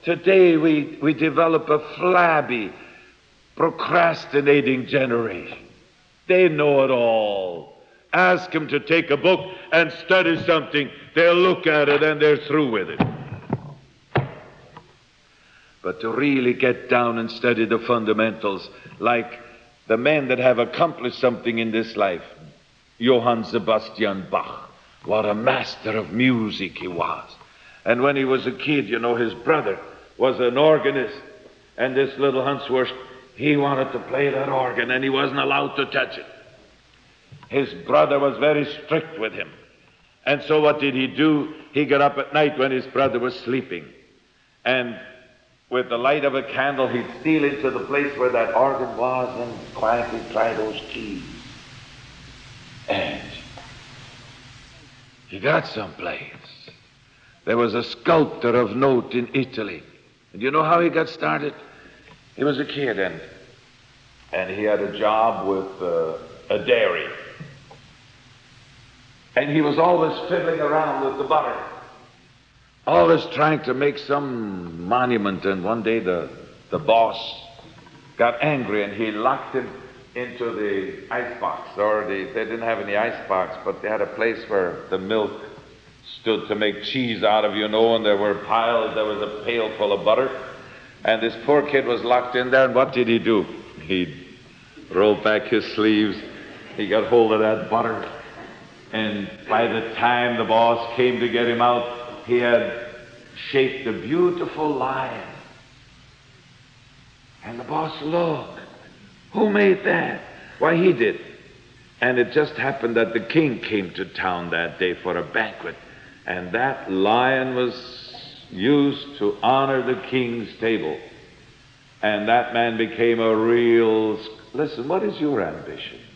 Today we develop a flabby, procrastinating generation. They know it all. Ask them to take a book and study something, they'll look at it and they're through with it. But to really get down and study the fundamentals, like the men that have accomplished something in this life, Johann Sebastian Bach, what a master of music he was. And when he was a kid, his brother was an organist, and this little Hanswurst, he wanted to play that organ, and he wasn't allowed to touch it. His brother was very strict with him. And so what did he do? He got up at night when his brother was sleeping, and with the light of a candle, he'd steal into the place where that organ was and quietly try those keys. And he got someplace. There was a sculptor of note in Italy. And you know how he got started? He was a kid, and he had a job with a dairy. And he was always fiddling around with the butter, always trying to make some monument. And one day the boss got angry, and he locked him into the icebox. They didn't have any icebox, but they had a place where the milk stood to make cheese out of, and there were piles, there was a pail full of butter. And this poor kid was locked in there, and what did he do? He rolled back his sleeves, he got hold of that butter, and by the time the boss came to get him out, he had shaped a beautiful lion. And the boss looked, who made that? Why, he did. And it just happened that the king came to town that day for a banquet, and that lion was used to honor the king's table. And that man became a real... Listen, what is your ambition?